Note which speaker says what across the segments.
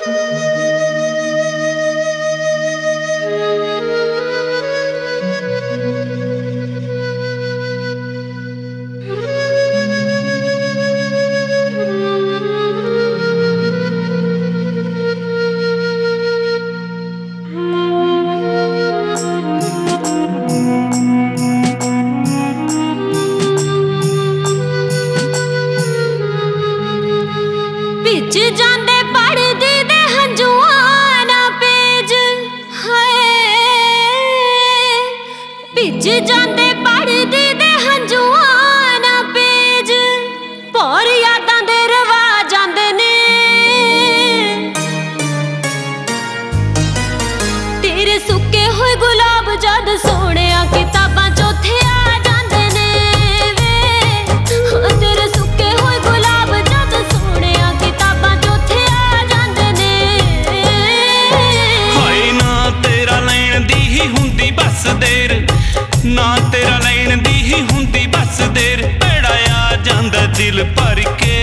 Speaker 1: ਭਿੱਜ ਜਾਂਦੇ ਪੜਦੀ ਦੇ ਹੰਝੂਆਂ ਨਾ ਪੇਜ ਹਾਏ ਭਿੱਜ ਜਾਂਦੇ ਪੜਦੀ ਦੇ ਹੰਝੂਆਂ ਨਾ ਪੇਜ ਭੌਰ ਯਾਦਾਂ ਦੇ ਰਵਾ ਜਾਂਦੇ ਨੇ ਤੇਰੇ ਸੁੱਕੇ ਹੋਏ ਗੁਲਾਬ ਜਦ ਸੋਹਣਿਆ ਕਿਤਾਬਾਂ ਚੌਥੇ ਆ ਜਾਂਦੇ ਨੇ ਵੇ ਤੇਰੇ ਸੁੱਕੇ ਹੋਏ ਗੁਲਾਬ ਜਦ ਸੋਹਣਿਆ ਕਿਤਾਬਾਂ ਚੌਥੇ ਆ ਜਾਂਦੇ ਨੇ
Speaker 2: ਹਾਏ ਨਾ ਤੇਰਾ ਲੈਣ ਦੀ ਹੀ ਹੁੰਦੀ ਬਸ ਦੇਰ ਨਾ ਤੇਰਾ ਲੈਣ ਦੀ ਹੀ ਹੁੰਦੀ ਬਸ ਦੇਰ ਭੈੜਾ ਆ ਜਾਂਦਾ ਦਿਲ ਭਰ ਕੇ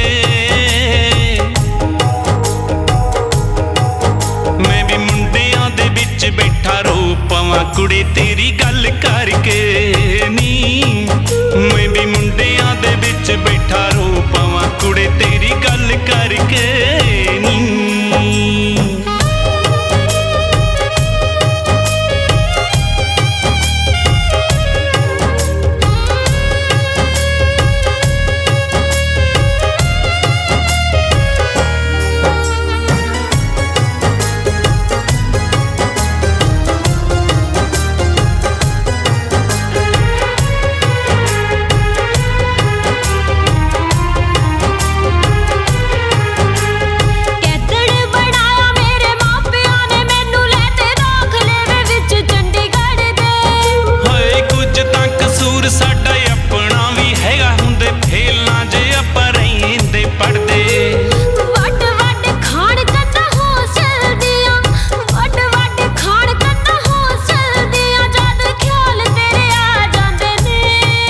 Speaker 2: ਮੈਂ ਵੀ ਮੁੰਡਿਆਂ ਦੇ ਵਿੱਚ ਬੈਠਾ ਰੋ ਪਵਾਂ ਕੁੜੇ ਤੇਰੀ ਗੱਲ ਕਰਕੇ ਨੀ ਮੈਂ ਵੀ ਮੁੰਡਿਆਂ ਦੇ ਵਿੱਚ ਬੈਠਾ ਰੋ ਪਵਾਂ ਕੁੜੇ ਤੇਰੀ ਗੱਲ ਕਰਕੇ ਨੀ ਸਾਡਾ ਆਪਣਾ ਵੀ ਹੈਗਾ ਹੁੰਦੇ ਫੇਲਾਂ ਜੇ ਆਪਾਂ ਰਹਿੰਦੇ ਪੜਦੇ
Speaker 1: ਵੱਡ ਵੱਡ ਖਾਣ ਕੰਨਾਂ ਹੌਸਲ ਦੀਆਂ ਵੱਡ ਵੱਡ ਖਾਣ ਕੰਨਾਂ ਹੌਸਲ ਦੀਆਂ ਜਦ ਖਿਆਲ ਤੇਰੇ ਆ ਜਾਂਦੇ ਨੇ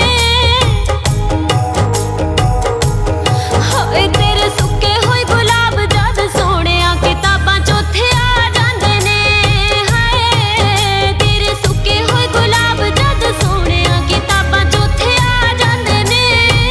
Speaker 1: ਹਾਏ ਤੇਰੇ ਸੁੱਕੇ ਹੋਏ ਗੁਲਾਬ ਜਦ ਸੋਹਣਿਆ ਕਿਤਾਬਾਂ ਚੌਥੇ ਆ ਜਾਂਦੇ ਨੇ ਹਾਏ ਤੇਰੇ ਸੁੱਕੇ ਹੋਏ ਗੁਲਾਬ ਜਦ ਸੋਹਣਿਆ ਕਿਤਾਬਾਂ ਚੌਥੇ ਆ ਜਾਂਦੇ ਨੇ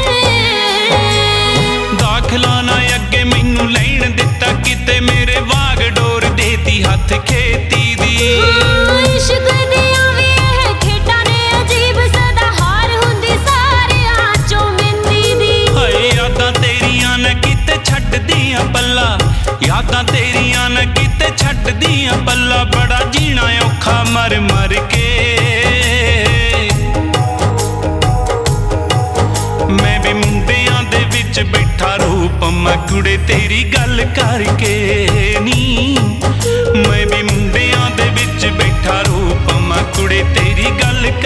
Speaker 2: ਦਾਖਲਾ ਨਾ ਅੱਗੇ ਮੈਨੂੰ ਲੈਣ ਦਿੱਤਾ ਕਿਤੇ ਮੇਰੇ ਵਾਗ ਡੋਰ ਦੇਤੀ ਹੱਥ ਖੇਤੀ ਦੀ
Speaker 1: ਇਸ਼ਕ ਦੀਆਂ ਵੀ ਇਹ ਖੇਡਾਂ ਨੇ ਅਜੀਬ ਸਦਾ ਹਾਰ ਹੁੰਦੀ ਸਾਰਿਆਂ ਚੋਂ ਮਿੰਦੀ ਦੀ
Speaker 2: ਹਾਏ ਯਾਦਾਂ ਤੇਰੀਆਂ ਨਾ ਕਿਤੇ ਛੱਡਦੀਆਂ ਪੱਲਾ ਯਾਦਾਂ ਤੇਰੀਆਂ ਨਾ ਕਿਤੇ ਛੱਡਦੀਆਂ ਪੱਲਾ ਬੜਾ ਜੀਣਾ ਔਖਾ ਮਰ ਮਰ ਕੇ ਮੈਂ ਵੀ ਮੁੰਡਿਆਂ ਦੇ ਵਿੱਚ ਬੈਠਾ ਰੂਪ ਮੈਂ ਕੁੜੇ ਤੇਰੀ ਗੱਲ ਕਰਕੇ ਨੀ ਮੈਂ ਵੀ ਮੁੰਡਿਆਂ ਦੇ ਵਿੱਚ ਬੈਠਾ ਰੂਪ ਮੈਂ ਕੁੜੇ ਤੇਰੀ ਗੱਲ